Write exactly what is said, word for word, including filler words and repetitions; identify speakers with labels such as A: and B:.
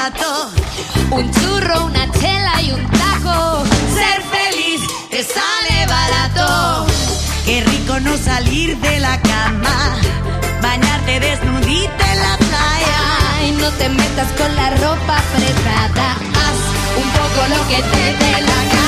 A: rato.
B: Un churro, una chela y un taco.
A: Ser feliz te sale barato. Qué rico no salir de la cama, bañarte desnudita en la playa.
B: Ay, no te metas con la ropa apretada. Haz un poco lo que te dé la gana.